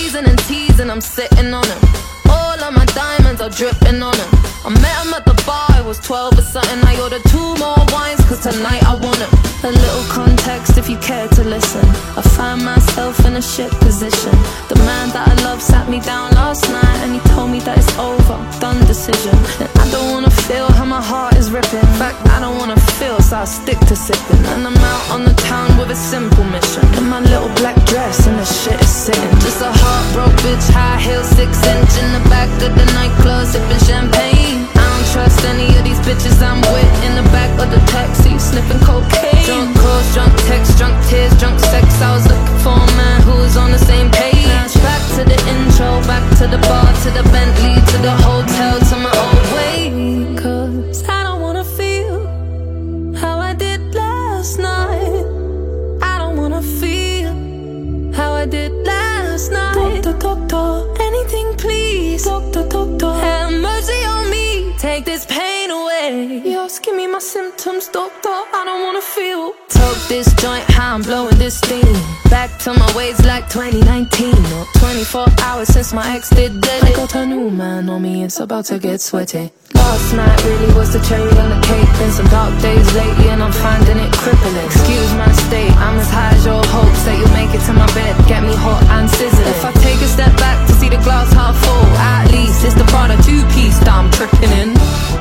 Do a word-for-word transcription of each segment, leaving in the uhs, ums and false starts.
teasing and teasing, I'm sitting on him. All of my diamonds are dripping on him. I met him at the bar, I was twelve or something. I ordered two more wines, cause tonight I want him. A little context if you care to listen. I found myself in a shit position. The man that I love sat me down last night, and he told me that it's over, done decision. And I don't wanna feel how my heart is ripping. In fact, I don't wanna feel, so I stick to sipping. And I'm out on the town with a simple mission. In my little black dress and the shit is sitting. Just a heartbroken bitch, high heel, six inch. In the back of the nightclub, sipping champagne. I don't trust any of these bitches I'm with. In the back of the taxi, sniffing cocaine. Drunk calls, drunk texts, drunk tears, drunk sex. I was looking for a man who was on the same page. Back to the intro, back to the bar, to the Bentley, to the hotel, to my old way. Cause I don't wanna feel how I did last night. I don't wanna feel how I did last night. Doctor, doctor, anything please. Doctor, doctor, have mercy on me. Take this pain away. You're asking me my symptoms, doctor, I don't wanna feel. Took this joint, how I'm blowing this steam. Back to my ways like twenty nineteen. Or twenty-four hours since my ex did dead. I got a new man on me, it's about to get sweaty. Last night really was the cherry on the cake. Been some dark days lately and I'm finding it crippling. Excuse my state, I'm as high as your hopes that you'll make it to my bed, get me hot and sizzling. If I take a step back to see the glass half full, at least it's the Prada two-piece that I'm tripping in.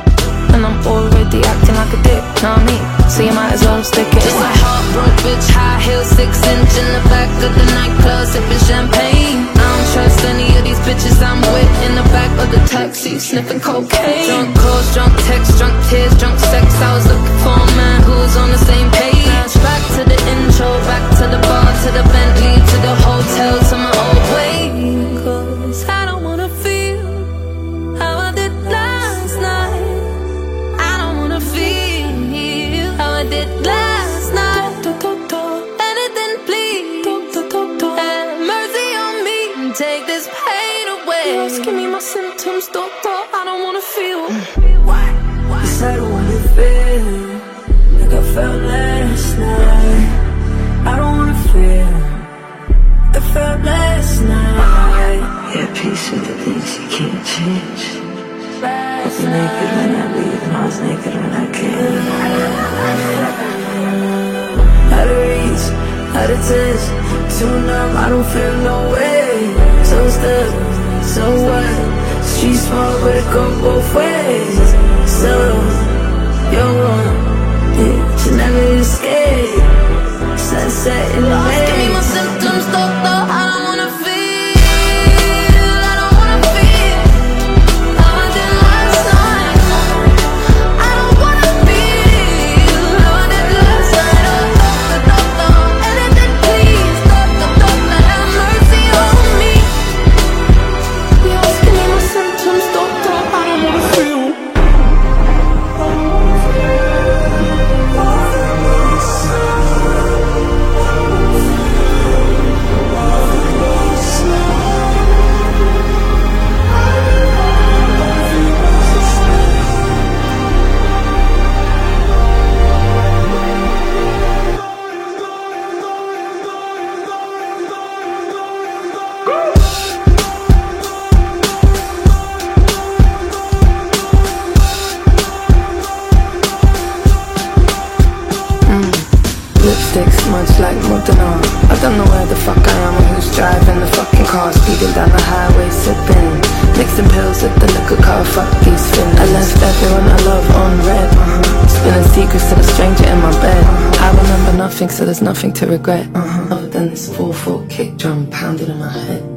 And I'm already acting like a dick, know what I mean? So you might as well stick it. Just a heartbroken bitch, high heel, six inch. In the back of the nightclub, sipping champagne. I don't trust any of these bitches I'm with. In the back of the taxi, sniffing cocaine. Drunk calls, drunk texts, drunk tears, drunk sex. I was looking for a man who was on the same page. Back to the intro, back to the bar, to the Bentley, to the hotel, to my old way. Cause I don't wanna feel how I did last night. I don't wanna feel how I did last night. Doctor, doctor, anything please. Doctor, doctor, have mercy on me and take this pain away. You're asking me my symptoms, doctor, I don't wanna feel. Yes, I don't wanna feel like I felt last night. I don't wanna feel like I felt last night. Yeah, peace with the things you can't change. I was naked when I leave and I was naked when I came. Out of reach, out of touch, too numb, I don't feel no way. So stuck, so what? Street smart, but it go both ways. So, you're one, yeah, should never escape. Sunset in the Lost, give me my symptoms, doctor, I don't wanna feel. I don't wanna feel how I did last night. I don't wanna feel how I did last night. Oh, doctor, doctor, anything please. Doctor, doctor, have mercy on me. You're asking me my symptoms, doctor, I don't wanna feel. Lipstick smudged like Modena. I don't know where the fuck I am or who's driving the fucking car. Speeding down the highway, sipping, mixing pills with the liquor car. Fuck these fins. I left everyone I love on red. uh-huh. Spilling secrets to the stranger in my bed. uh-huh. I remember nothing, so there's nothing to regret. uh-huh. Other than this four four kick drum pounding in my head.